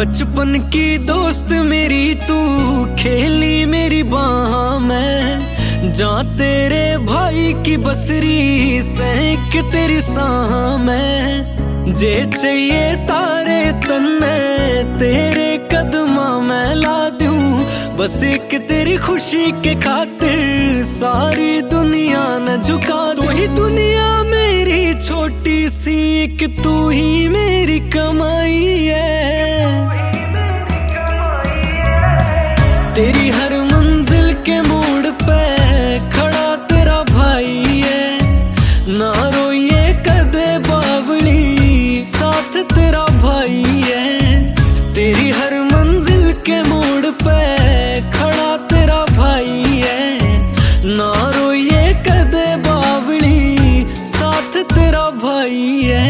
बचपन की दोस्त मेरी तू, खेली मेरी बाह में, जा तेरे भाई की बसरी सैंक तेरी साह में। जे चाहिए तारे तन्ने तेरे कदमा में ला दूं, बस एक तेरी खुशी के खातिर सारी दुनिया न झुका दूं। ही दुनिया मेरी छोटी सी, कि तू ही मेरी कमाई है। तेरी हर मंजिल के मोड़ पे खड़ा तेरा भाई है, ना रोइए कदे बावली साथ तेरा भाई है। तेरी हर मंजिल के मोड़ पे खड़ा तेरा भाई है, ना रोइए कदे बावली साथ तेरा भाई है।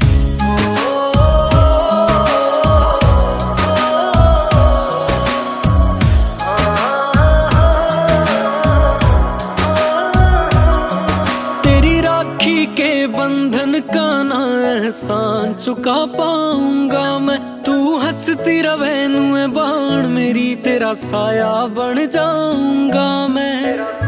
के बंधन का ना एहसान चुका पाऊंगा मैं, तू हंसती रवे नुए बाण मेरी, तेरा साया बन जाऊंगा मैं।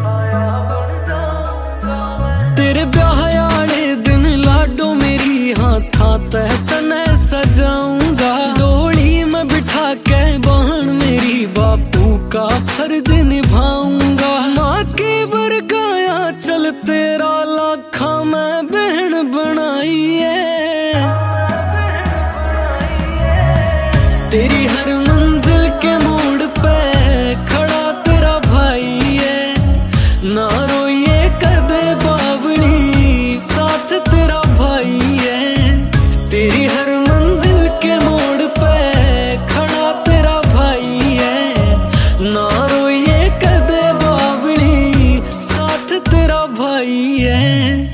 तेरे ब्याह आले दिन लाडो मेरी हाथा तह तने सजाऊंगा, डोली में बिठा के बाण मेरी बापू का फर्ज निभाऊंगा। माँ के बरगाया चल तेरा लाखा मैं बहन बनाई है। तेरी हर मंजिल के मोड़ पे खड़ा तेरा भाई है, ना रोइए कदे बावली साथ तेरा भाई है। तेरी हर मंजिल के मोड़ पे खड़ा तेरा भाई है, ना रोइए कदे बावली साथ तेरा भाई है।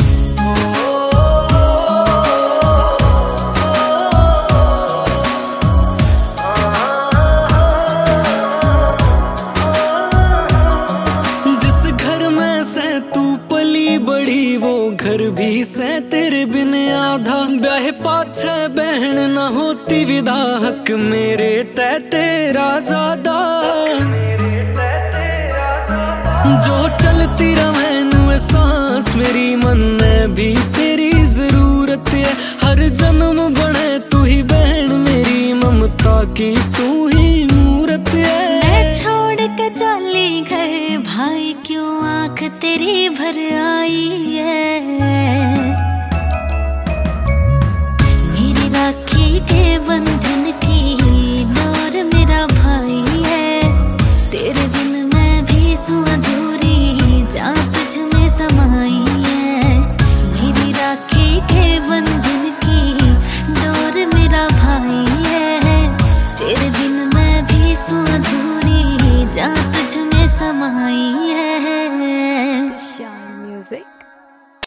बड़ी वो घर भी से तेरे बिन आधा, ब्याह पाछे बहन न होती विदा, हक मेरे तै तेरा ज्यादा। जो चलती रहे नुए सांस मेरी मन में भी तेरी जरूरत है, हर जन्म बने तू ही बहन मेरी, ममता की तू ही मूरत है। मैं छोड़ के चली घर भाई, क्यों आंख तेरी भर आई है। मेरी राखी के बंधन की डोर मेरा भाई है, तेरे बिन मैं भी सू अधूरी जा तुझ में समाई है। मेरी राखी के बंधन की डोर मेरा भाई है, तेरे बिन मैं भी सू अधूरी जा तुझ में समाई है। Shine Music.